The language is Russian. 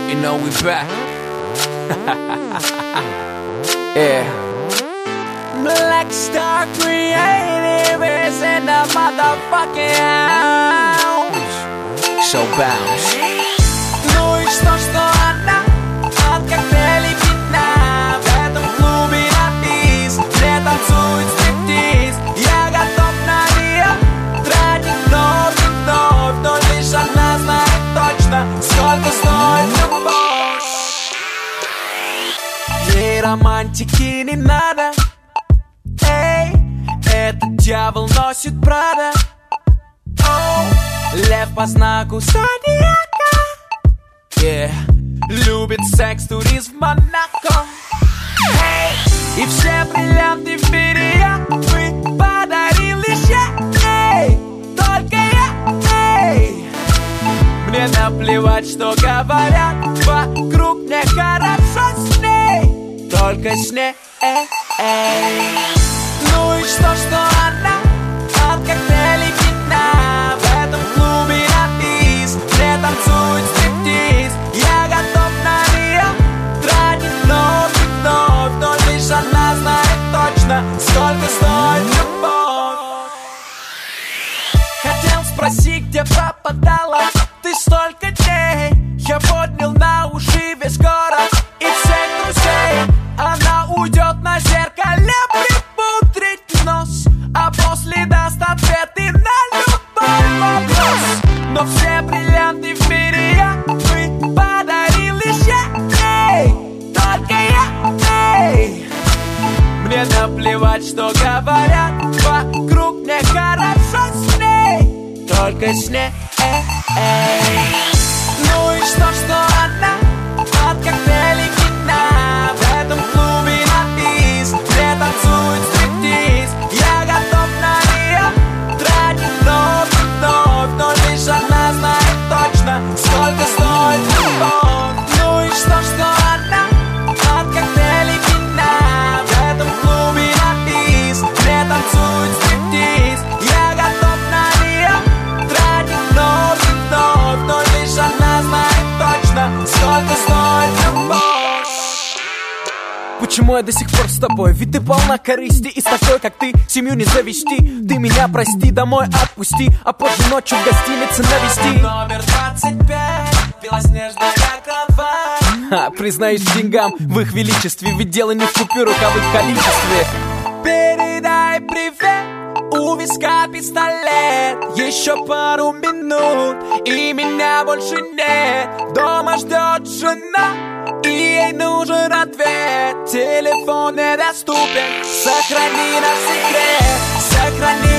You know we back. Yeah. Black Star Creative is in the motherfucking house. So bounce. Ну и что она от коктейлей пьяна. В этом клубе на бис, где танцует стриптиз. Я готов на нее тратить вновь и вновь, но лишь она знает точно, сколько стоит любовь. Ей романтики не надо. Эй, этот дьявол носит Прада. Лев по знаку зодиака. Yeah. Любит секс, туризм в Монако. Эй, и все бриллианты в мире я бы подарил лишь я. Эй, только я. Эй, мне наплевать, что говорят вокруг, мне хорошо с ней, только с ней. Ну и что она от коктейлей пьяна. В этом клубе на бис, где танцует стриптиз. Я готов на нее тратить вновь и вновь, но лишь она знает точно, сколько стоит любовь. Хотел спросить, где пропадала ты столько дней. Я поднял на уши весь город и всех друзей. Она уйдет на зеркале припудрить нос, а после даст ответы на любой вопрос. Но все бриллианты в мире я бы подарил лишь я. Эй, только я. Эй, мне наплевать, что говорят вокруг, мне хорошо с ней, только с ней. Ну и что она от коктейлей пьяна. В этом клубе на бис, где танцует стриптиз. Я готов на нее тратить вновь и вновь, но лишь она знает точно, сколько стоит любовь. Ну и что она от коктейлей пьяна. В этом клубе на бис, где танцует стриптиз. Я готов на нее тратить вновь и вновь, но лишь она знает точно, сколько стоит любовь. Почему я до сих пор с тобой? Ведь ты полна корысти, и с такой, как ты, семью не завести. Ты меня прости, домой отпусти, а позже ночью в гостинице навести. Номер 25, белоснежная кровать. Признаюсь деньгам в их величестве, ведь дело не в купюрах, а в их количестве. Передай привет, у виска пистолет. Еще пару минут, и меня больше нет. Дома ждет жена, и ей нужен ответ. Телефон недоступен, сохрани наш секрет. Сохрани